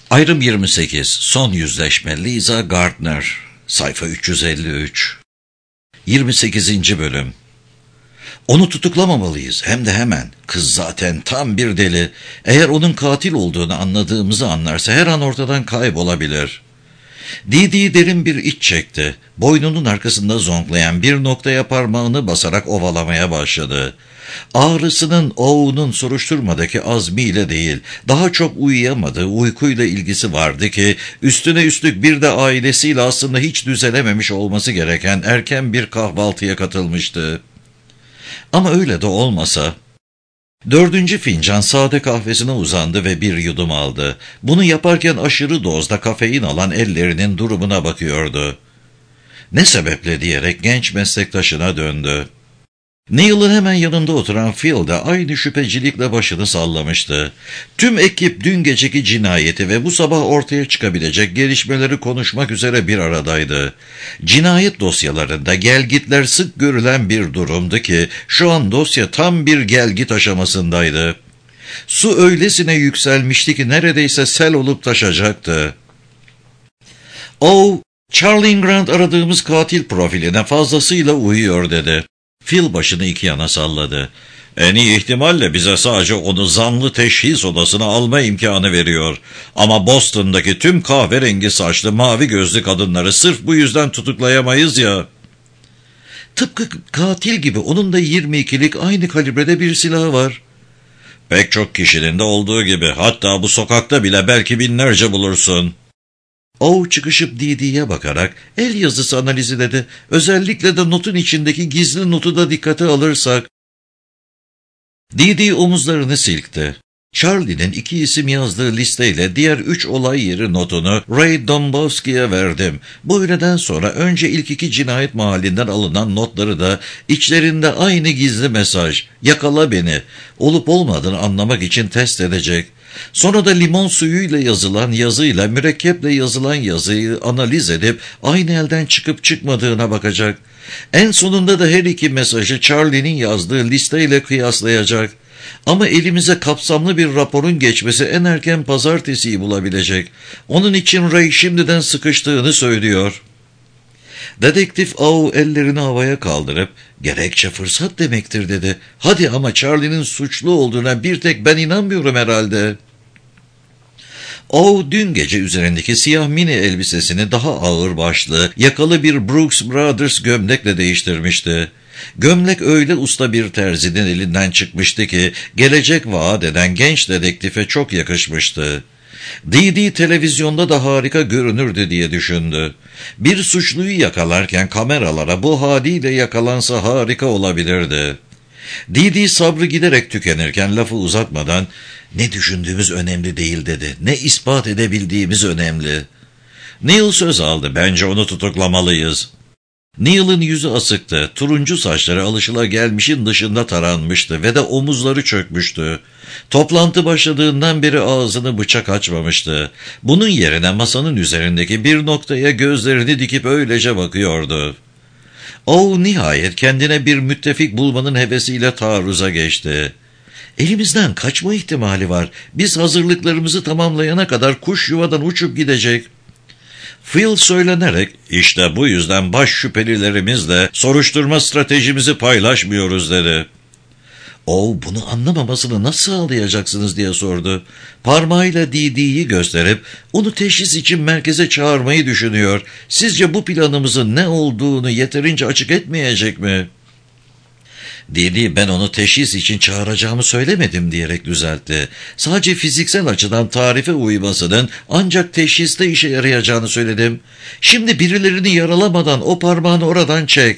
Ayrım 28. Son yüzleşme. Lisa Gardner. Sayfa 353. 28. bölüm. Onu tutuklamamalıyız, hem de hemen. Kız zaten tam bir deli. Eğer onun katil olduğunu anladığımızı anlarsa her an ortadan kaybolabilir. Didi derin bir iç çekti. Boynunun arkasında zonklayan bir noktaya parmağını basarak ovalamaya başladı. Ağrısının O'nun soruşturmadaki azmiyle değil, daha çok uyuyamadığı uykuyla ilgisi vardı ki, üstüne üstlük bir de ailesiyle aslında hiç düzelememiş olması gereken erken bir kahvaltıya katılmıştı. Ama öyle de olmasa... 4. fincan sade kahvesine uzandı ve bir yudum aldı. Bunu yaparken aşırı dozda kafein alan ellerinin durumuna bakıyordu. Ne sebeple diyerek genç meslektaşına döndü. Neil'in hemen yanında oturan Phil de aynı şüphecilikle başını sallamıştı. Tüm ekip dün geceki cinayeti ve bu sabah ortaya çıkabilecek gelişmeleri konuşmak üzere bir aradaydı. Cinayet dosyalarında gelgitler sık görülen bir durumdu ki şu an dosya tam bir gelgit aşamasındaydı. Su öylesine yükselmişti ki neredeyse sel olup taşacaktı. Charlie Grant aradığımız katil profiline fazlasıyla uyuyor dedi. Phil başını iki yana salladı. En iyi ihtimalle bize sadece onu zanlı teşhis odasına alma imkanı veriyor. Ama Boston'daki tüm kahverengi saçlı mavi gözlü kadınları sırf bu yüzden tutuklayamayız ya. Tıpkı katil gibi onun da 22'lik aynı kalibrede bir silahı var. Pek çok kişinin de olduğu gibi, hatta bu sokakta bile belki binlerce bulursun. Çıkışıp Didi'ye bakarak el yazısı analizi dedi. Özellikle de notun içindeki gizli notu da dikkate alırsak. Didi omuzlarını silkti. Charlie'nin 2 isim yazdığı listeyle diğer 3 olay yeri notunu Ray Dombowski'ye verdim. Bu öğleden sonra önce ilk 2 cinayet mahallinden alınan notları da içlerinde aynı gizli mesaj, yakala beni, olup olmadığını anlamak için test edecek. Sonra da limon suyuyla yazılan yazıyla mürekkeple yazılan yazıyı analiz edip aynı elden çıkıp çıkmadığına bakacak. En sonunda da her iki mesajı Charlie'nin yazdığı listeyle kıyaslayacak. Ama elimize kapsamlı bir raporun geçmesi en erken pazartesiyi bulabilecek. Onun için Ray şimdiden sıkıştığını söylüyor. Dedektif ellerini havaya kaldırıp gerekçe fırsat demektir dedi. Hadi ama Charlie'nin suçlu olduğuna bir tek ben inanmıyorum herhalde. Dün gece üzerindeki siyah mini elbisesini daha ağır başlı, yakalı bir Brooks Brothers gömlekle değiştirmişti. Gömlek öyle usta bir terzinin elinden çıkmıştı ki gelecek vaat eden genç dedektife çok yakışmıştı. Didi televizyonda da harika görünürdü diye düşündü. Bir suçluyu yakalarken kameralara bu haliyle yakalansa harika olabilirdi. Didi sabrı giderek tükenirken lafı uzatmadan ne düşündüğümüz önemli değil dedi. Ne ispat edebildiğimiz önemli. Neil söz aldı. Bence onu tutuklamalıyız. Neil'in yüzü asıktı. Turuncu saçları alışılagelmişin dışında taranmıştı ve de omuzları çökmüştü. Toplantı başladığından beri ağzını bıçak açmamıştı. Bunun yerine masanın üzerindeki bir noktaya gözlerini dikip öylece bakıyordu. Nihayet kendine bir müttefik bulmanın hevesiyle taarruza geçti. Elimizden kaçma ihtimali var. Biz hazırlıklarımızı tamamlayana kadar kuş yuvadan uçup gidecek. Phil söylenerek, işte bu yüzden baş şüphelilerimizle soruşturma stratejimizi paylaşmıyoruz dedi. Bunu anlamamasını nasıl sağlayacaksınız diye sordu. Parmağıyla Didi'yi gösterip onu teşhis için merkeze çağırmayı düşünüyor. Sizce bu planımızın ne olduğunu yeterince açık etmeyecek mi? Didi ben onu teşhis için çağıracağımı söylemedim diyerek düzeltti. Sadece fiziksel açıdan tarife uymasının ancak teşhiste işe yarayacağını söyledim. Şimdi birilerini yaralamadan o parmağını oradan çek.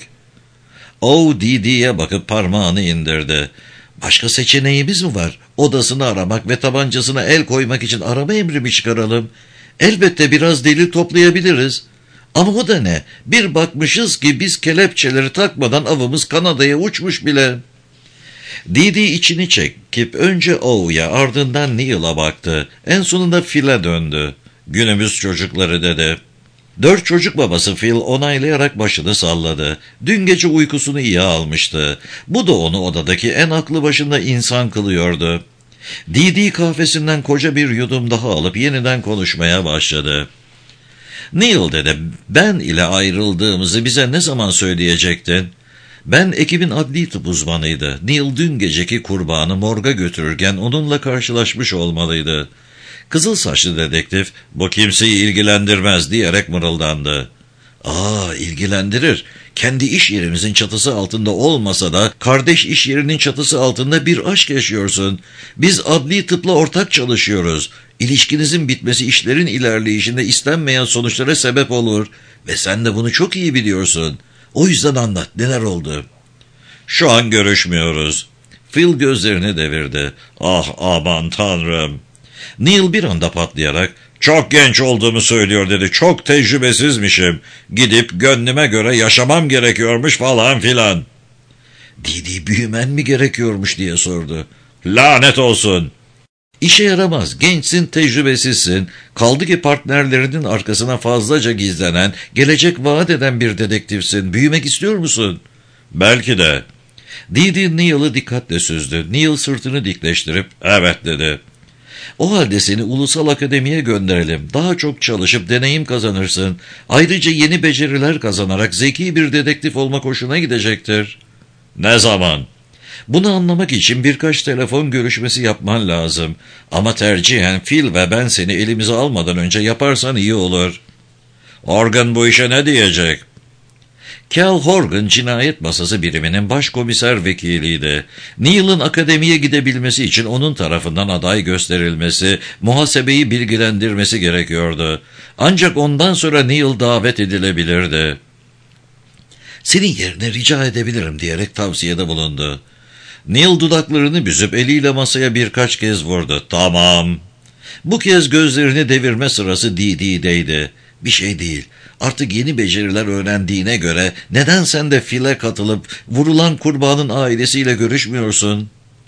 Didi'ye bakıp parmağını indirdi. Başka seçeneğimiz mi var? Odasını aramak ve tabancasına el koymak için arama emri mi çıkaralım? Elbette biraz delil toplayabiliriz. Ama o da ne? Bir bakmışız ki biz kelepçeleri takmadan avımız Kanada'ya uçmuş bile. Didi içini çekip önce O'ya ardından Neil'a baktı. En sonunda Phil'e döndü. Günümüz çocukları dedi. 4 çocuk babası Phil onaylayarak başını salladı. Dün gece uykusunu iyi almıştı. Bu da onu odadaki en aklı başında insan kılıyordu. Dee kahvesinden koca bir yudum daha alıp yeniden konuşmaya başladı. Neil dedi, ben ile ayrıldığımızı bize ne zaman söyleyecektin? Ben ekibin adli tıp uzmanıydı. Neil dün geceki kurbanı morga götürürken onunla karşılaşmış olmalıydı. Kızıl saçlı dedektif, bu kimseyi ilgilendirmez diyerek mırıldandı. İlgilendirir. Kendi iş yerimizin çatısı altında olmasa da kardeş iş yerinin çatısı altında bir aşk yaşıyorsun. Biz adli tıpla ortak çalışıyoruz. İlişkinizin bitmesi işlerin ilerleyişinde istenmeyen sonuçlara sebep olur. Ve sen de bunu çok iyi biliyorsun. O yüzden anlat, neler oldu? Şu an görüşmüyoruz. Phil gözlerini devirdi. Aman tanrım. Neil bir anda patlayarak, çok genç olduğumu söylüyor dedi. Çok tecrübesizmişim. Gidip gönlüme göre yaşamam gerekiyormuş falan filan. Dee büyümen mi gerekiyormuş diye sordu. Lanet olsun. İşe yaramaz. Gençsin, tecrübesizsin. Kaldı ki partnerlerinin arkasına fazlaca gizlenen, gelecek vaat eden bir dedektifsin. Büyümek istiyor musun? Belki de. Dee Neil'ı dikkatle süzdü. Neil sırtını dikleştirip, evet dedi. O halde seni ulusal akademiye gönderelim. Daha çok çalışıp deneyim kazanırsın. Ayrıca yeni beceriler kazanarak zeki bir dedektif olmak hoşuna gidecektir. Ne zaman? Bunu anlamak için birkaç telefon görüşmesi yapman lazım. Ama tercihen Phil ve ben seni elimize almadan önce yaparsan iyi olur. Horgan bu işe ne diyecek? Cal Horgan cinayet masası biriminin başkomiser vekiliydi. Neil'ın akademiye gidebilmesi için onun tarafından aday gösterilmesi, muhasebeyi bilgilendirmesi gerekiyordu. Ancak ondan sonra Neil davet edilebilirdi. Senin yerine rica edebilirim diyerek tavsiyede bulundu. Neil dudaklarını büzüp eliyle masaya birkaç kez vurdu. Tamam. Bu kez gözlerini devirme sırası Dee'deydi. Bir şey değil. Artık yeni beceriler öğrendiğine göre neden sen de Phil'e katılıp vurulan kurbanın ailesiyle görüşmüyorsun?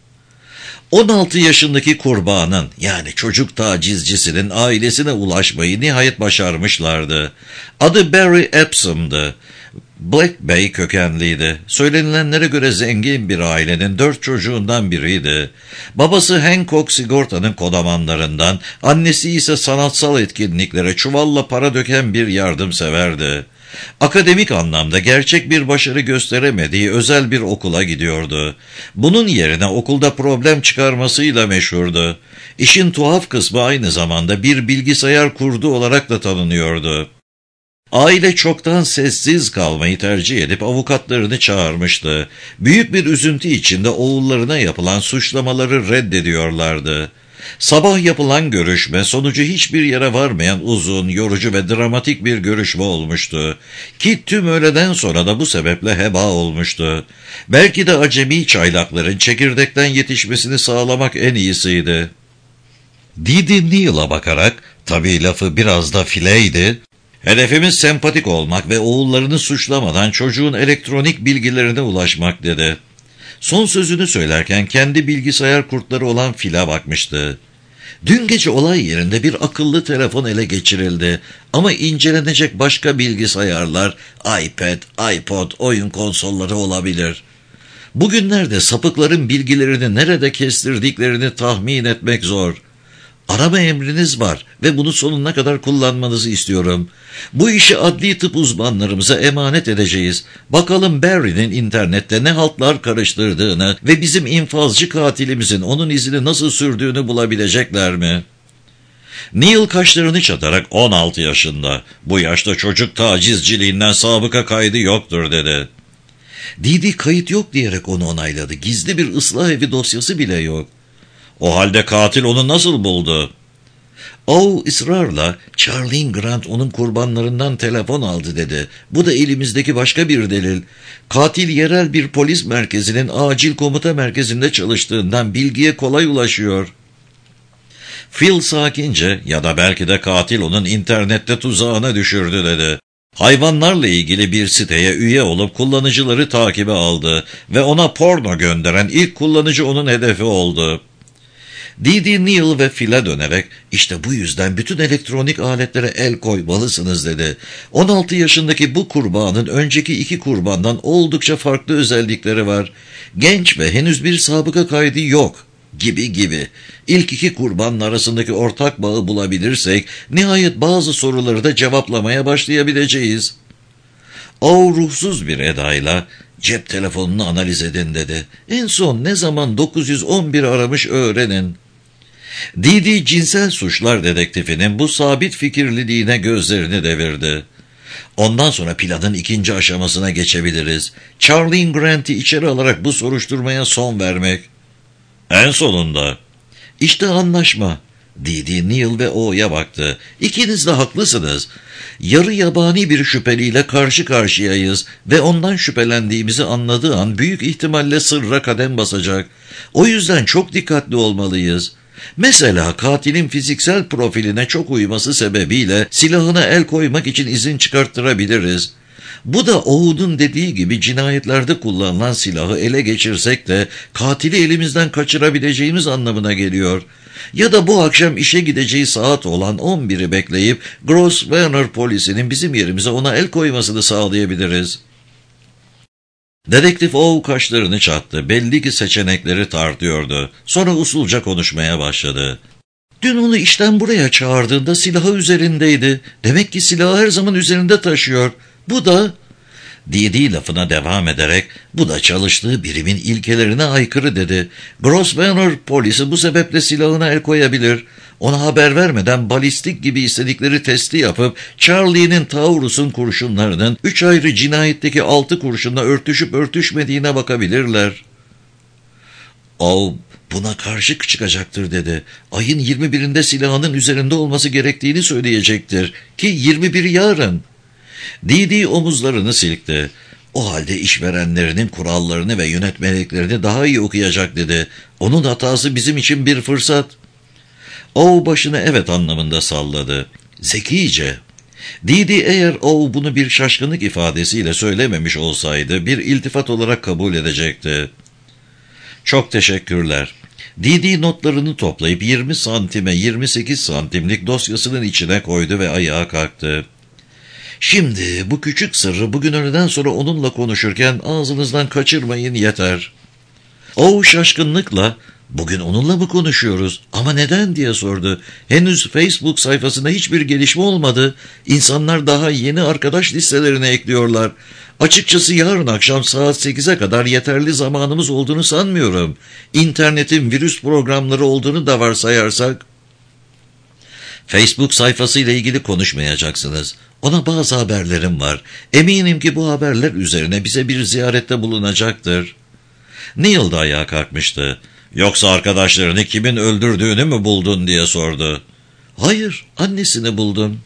16 yaşındaki kurbanın, yani çocuk tacizcisinin ailesine ulaşmayı nihayet başarmışlardı. Adı Barry Epsom'dı. Black Bay kökenliydi. Söylenilenlere göre zengin bir ailenin 4 çocuğundan biriydi. Babası Hancock sigortanın kodamanlarından, annesi ise sanatsal etkinliklere çuvalla para döken bir yardımseverdi. Akademik anlamda gerçek bir başarı gösteremediği özel bir okula gidiyordu. Bunun yerine okulda problem çıkarmasıyla meşhurdu. İşin tuhaf kısmı aynı zamanda bir bilgisayar kurdu olarak da tanınıyordu. Aile çoktan sessiz kalmayı tercih edip avukatlarını çağırmıştı. Büyük bir üzüntü içinde oğullarına yapılan suçlamaları reddediyorlardı. Sabah yapılan görüşme sonucu hiçbir yere varmayan uzun, yorucu ve dramatik bir görüşme olmuştu. Ki tüm öğleden sonra da bu sebeple heba olmuştu. Belki de acemi çaylakların çekirdekten yetişmesini sağlamak en iyisiydi. Dee Neil'a bakarak, tabii lafı biraz da fileydi, hedefimiz sempatik olmak ve oğullarını suçlamadan çocuğun elektronik bilgilerine ulaşmak dedi. Son sözünü söylerken kendi bilgisayar kurtları olan Phil'e bakmıştı. Dün gece olay yerinde bir akıllı telefon ele geçirildi ama incelenecek başka bilgisayarlar, iPad, iPod, oyun konsolları olabilir. Bugünlerde sapıkların bilgilerini nerede kestirdiklerini tahmin etmek zor. Arama emriniz var ve bunu sonuna kadar kullanmanızı istiyorum. Bu işi adli tıp uzmanlarımıza emanet edeceğiz. Bakalım Barry'nin internette ne haltlar karıştırdığını ve bizim infazcı katilimizin onun izini nasıl sürdüğünü bulabilecekler mi? Neil kaşlarını çatarak 16 yaşında. Bu yaşta çocuk tacizciliğinden sabıka kaydı yoktur dedi. Dee kayıt yok diyerek onu onayladı. Gizli bir ıslah evi dosyası bile yok. O halde katil onu nasıl buldu? O ısrarla Charlene Grant onun kurbanlarından telefon aldı dedi. Bu da elimizdeki başka bir delil. Katil yerel bir polis merkezinin acil komuta merkezinde çalıştığından bilgiye kolay ulaşıyor. Phil sakince, ya da belki de katil onun internette tuzağına düşürdü dedi. Hayvanlarla ilgili bir siteye üye olup kullanıcıları takibe aldı ve ona porno gönderen ilk kullanıcı onun hedefi oldu. Dee Neil ve Phil'e dönerek, işte bu yüzden bütün elektronik aletlere el koymalısınız dedi. 16 yaşındaki bu kurbanın önceki 2 kurbandan oldukça farklı özellikleri var. Genç ve henüz bir sabıka kaydı yok. gibi. İlk iki kurbanın arasındaki ortak bağı bulabilirsek, nihayet bazı soruları da cevaplamaya başlayabileceğiz. O ruhsuz bir edayla, cep telefonunu analiz edin dedi. En son ne zaman 911 aramış öğrenin. Didi cinsel suçlar dedektifinin bu sabit fikirliliğine gözlerini devirdi. Ondan sonra planın ikinci aşamasına geçebiliriz. Charlene Grant'i içeri alarak bu soruşturmaya son vermek. En sonunda. İşte anlaşma. Didi, Neil ve O'ya baktı. İkiniz de haklısınız. Yarı yabani bir şüpheliyle karşı karşıyayız ve ondan şüphelendiğimizi anladığı an büyük ihtimalle sırra kadem basacak. O yüzden çok dikkatli olmalıyız. Mesela katilin fiziksel profiline çok uyması sebebiyle silahına el koymak için izin çıkarttırabiliriz. Bu da Oğud'un dediği gibi cinayetlerde kullanılan silahı ele geçirsek de katili elimizden kaçırabileceğimiz anlamına geliyor. Ya da bu akşam işe gideceği saat olan 11'i bekleyip Grosvenor polisinin bizim yerimize ona el koymasını sağlayabiliriz. Dedektif Oğ kaşlarını çattı. Belli ki seçenekleri tartıyordu. Sonra usulca konuşmaya başladı. Dün onu işten buraya çağırdığında silahı üzerindeydi. Demek ki silahı her zaman üzerinde taşıyor. Bu da... Didi lafına devam ederek, bu da çalıştığı birimin ilkelerine aykırı dedi. Grosvenor polisi bu sebeple silahına el koyabilir. Ona haber vermeden balistik gibi istedikleri testi yapıp Charlie'nin Taurus'un kurşunlarının 3 ayrı cinayetteki 6 kurşunla örtüşüp örtüşmediğine bakabilirler. O buna karşı çıkacaktır dedi. Ayın 21'inde silahının üzerinde olması gerektiğini söyleyecektir ki 21 yarın. Didi omuzlarını silkti. O halde işverenlerinin kurallarını ve yönetmeliklerini daha iyi okuyacak dedi. Onun hatası bizim için bir fırsat. O başını evet anlamında salladı. Zekice. Didi eğer o bunu bir şaşkınlık ifadesiyle söylememiş olsaydı bir iltifat olarak kabul edecekti. Çok teşekkürler. Didi notlarını toplayıp 20 santime 28 santimlik dosyasının içine koydu ve ayağa kalktı. Şimdi bu küçük sırrı bugün öğleden sonra onunla konuşurken ağzınızdan kaçırmayın yeter. O şaşkınlıkla, bugün onunla mı konuşuyoruz ama neden diye sordu. Henüz Facebook sayfasında hiçbir gelişme olmadı. İnsanlar daha yeni arkadaş listelerine ekliyorlar. Açıkçası yarın akşam saat 8'e kadar yeterli zamanımız olduğunu sanmıyorum. İnternetin virüs programları olduğunu da varsayarsak. Facebook sayfasıyla ilgili konuşmayacaksınız. Ona bazı haberlerim var. Eminim ki bu haberler üzerine bize bir ziyarette bulunacaktır. Neil de ayağa kalkmıştı. Yoksa arkadaşlarını kimin öldürdüğünü mü buldun diye sordu. Hayır, annesini buldum.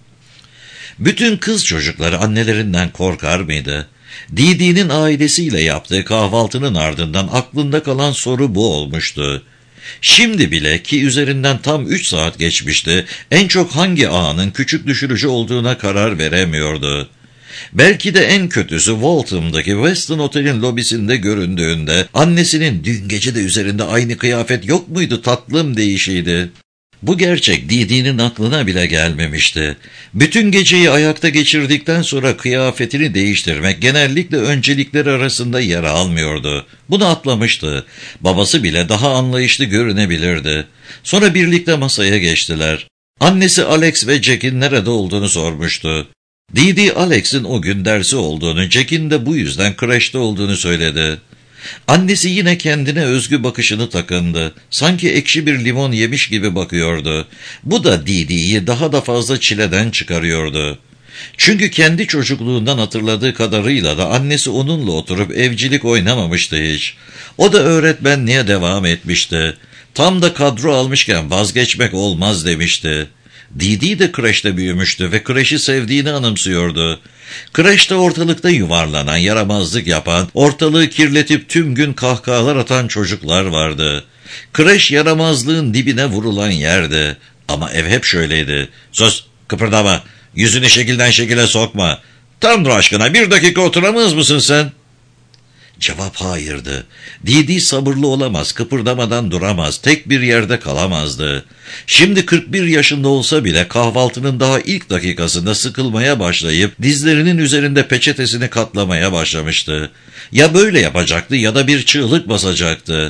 Bütün kız çocukları annelerinden korkar mıydı? Didi'nin ailesiyle yaptığı kahvaltının ardından aklında kalan soru bu olmuştu. Şimdi bile ki üzerinden tam 3 saat geçmişti, en çok hangi ağanın küçük düşürücü olduğuna karar veremiyordu. Belki de en kötüsü Waltham'daki Westin Otel'in lobisinde göründüğünde annesinin dün gece de üzerinde aynı kıyafet yok muydu tatlım deyişiydi. Bu gerçek Didi'nin aklına bile gelmemişti. Bütün geceyi ayakta geçirdikten sonra kıyafetini değiştirmek genellikle öncelikleri arasında yer almıyordu. Bunu atlamıştı. Babası bile daha anlayışlı görünebilirdi. Sonra birlikte masaya geçtiler. Annesi Alex ve Jack'in nerede olduğunu sormuştu. Didi Alex'in o gün dersi olduğunu, Jack'in de bu yüzden kreşte olduğunu söyledi. Annesi yine kendine özgü bakışını takındı. Sanki ekşi bir limon yemiş gibi bakıyordu. Bu da Didi'yi daha da fazla çileden çıkarıyordu. Çünkü kendi çocukluğundan hatırladığı kadarıyla da annesi onunla oturup evcilik oynamamıştı hiç. O da öğretmenliğe devam etmişti. Tam da kadro almışken vazgeçmek olmaz demişti. Didi de kreşte büyümüştü ve kreşi sevdiğini anımsıyordu. Kreşte ortalıkta yuvarlanan, yaramazlık yapan, ortalığı kirletip tüm gün kahkahalar atan çocuklar vardı. Kreş yaramazlığın dibine vurulan yerdi. Ama ev hep şöyleydi. Sus, kıpırdama, yüzünü şekilden şekile sokma. Tanrı aşkına 1 dakika oturamaz mısın sen? Cevap hayırdı. Didi sabırlı olamaz, kıpırdamadan duramaz, tek bir yerde kalamazdı. Şimdi 41 yaşında olsa bile kahvaltının daha ilk dakikasında sıkılmaya başlayıp dizlerinin üzerinde peçetesini katlamaya başlamıştı. Ya böyle yapacaktı ya da bir çığlık basacaktı.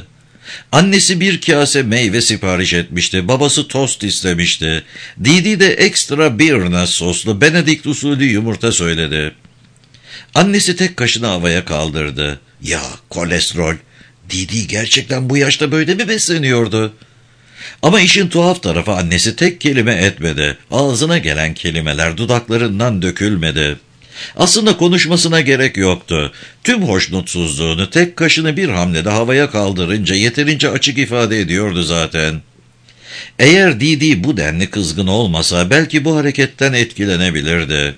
Annesi bir kase meyve sipariş etmişti. Babası tost istemişti. Didi de ekstra bearnaise soslu Benedict usulü yumurta söyledi. Annesi tek kaşını havaya kaldırdı. Ya kolesterol. Didi gerçekten bu yaşta böyle mi besleniyordu? Ama işin tuhaf tarafı annesi tek kelime etmedi. Ağzına gelen kelimeler dudaklarından dökülmedi. Aslında konuşmasına gerek yoktu. Tüm hoşnutsuzluğunu tek kaşını bir hamlede havaya kaldırınca yeterince açık ifade ediyordu zaten. Eğer Didi bu denli kızgın olmasa belki bu hareketten etkilenebilirdi.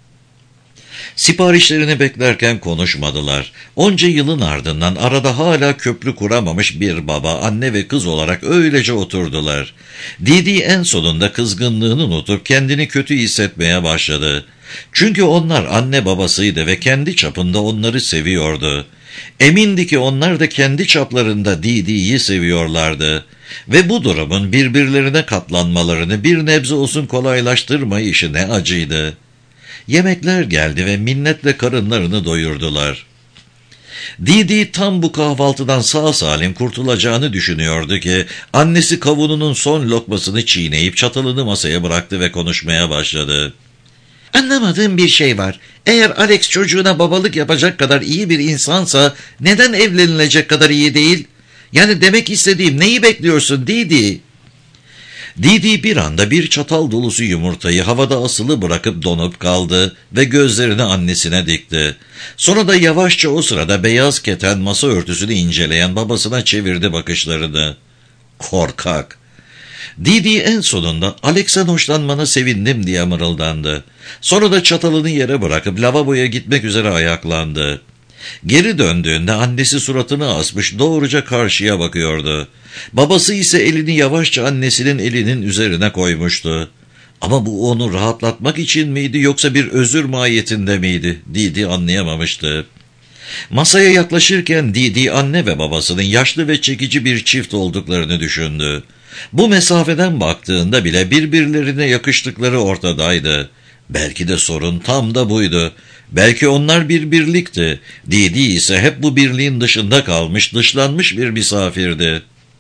Siparişlerini beklerken konuşmadılar. Onca yılın ardından arada hala köprü kuramamış bir baba, anne ve kız olarak öylece oturdular. Didi en sonunda kızgınlığını unutup kendini kötü hissetmeye başladı. Çünkü onlar anne babasıydı ve kendi çapında onları seviyordu. Emindi ki onlar da kendi çaplarında Didi'yi seviyorlardı. Ve bu durumun birbirlerine katlanmalarını bir nebze olsun kolaylaştırmayışı ne acıydı. Yemekler geldi ve minnetle karınlarını doyurdular. Didi tam bu kahvaltıdan sağ salim kurtulacağını düşünüyordu ki annesi kavununun son lokmasını çiğneyip çatalını masaya bıraktı ve konuşmaya başladı. Anlamadığım bir şey var. Eğer Alex çocuğuna babalık yapacak kadar iyi bir insansa neden evlenilecek kadar iyi değil? Yani demek istediğim, neyi bekliyorsun Didi? Didi bir anda bir çatal dolusu yumurtayı havada asılı bırakıp donup kaldı ve gözlerini annesine dikti. Sonra da yavaşça o sırada beyaz keten masa örtüsünü inceleyen babasına çevirdi bakışlarını. Korkak! Didi en sonunda Alex'ten hoşlanmana sevindim diye mırıldandı. Sonra da çatalını yere bırakıp lavaboya gitmek üzere ayaklandı. Geri döndüğünde annesi suratını asmış doğruca karşıya bakıyordu. Babası ise elini yavaşça annesinin elinin üzerine koymuştu. Ama bu onu rahatlatmak için miydi yoksa bir özür mahiyetinde miydi? Didi anlayamamıştı. Masaya yaklaşırken Didi anne ve babasının yaşlı ve çekici bir çift olduklarını düşündü. Bu mesafeden baktığında bile birbirlerine yakıştıkları ortadaydı. Belki de sorun tam da buydu. Belki onlar bir birlikti. Didi ise hep bu birliğin dışında kalmış, dışlanmış bir misafirdi.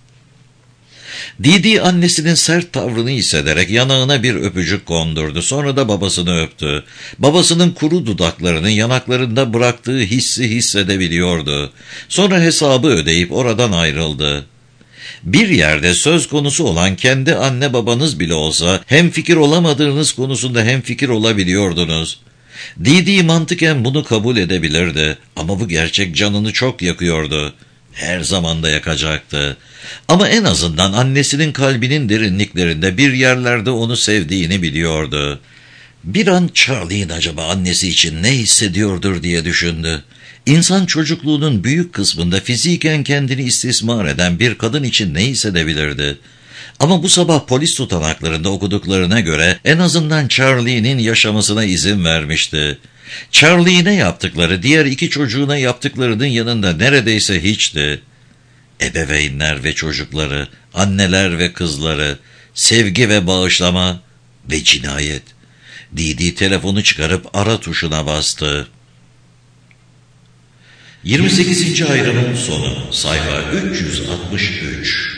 Didi annesinin sert tavrını hissederek yanağına bir öpücük kondurdu. Sonra da babasını öptü. Babasının kuru dudaklarını yanaklarında bıraktığı hissi hissedebiliyordu. Sonra hesabı ödeyip oradan ayrıldı. Bir yerde söz konusu olan kendi anne babanız bile olsa hemfikir olamadığınız konusunda hemfikir olabiliyordunuz. Didi mantıken bunu kabul edebilirdi ama bu gerçek canını çok yakıyordu. Her zaman da yakacaktı. Ama en azından annesinin kalbinin derinliklerinde bir yerlerde onu sevdiğini biliyordu. Bir an Charlie'nin acaba annesi için ne hissediyordur diye düşündü. İnsan çocukluğunun büyük kısmında fiziken kendini istismar eden bir kadın için ne hissedebilirdi? Ama bu sabah polis tutanaklarında okuduklarına göre en azından Charlie'nin yaşamasına izin vermişti. Charlie'ne yaptıkları diğer iki çocuğuna yaptıklarının yanında neredeyse hiçti. Ebeveynler ve çocukları, anneler ve kızları, sevgi ve bağışlama ve cinayet. Didi telefonu çıkarıp ara tuşuna bastı. 28. ayrımın sonu, sayfa 363.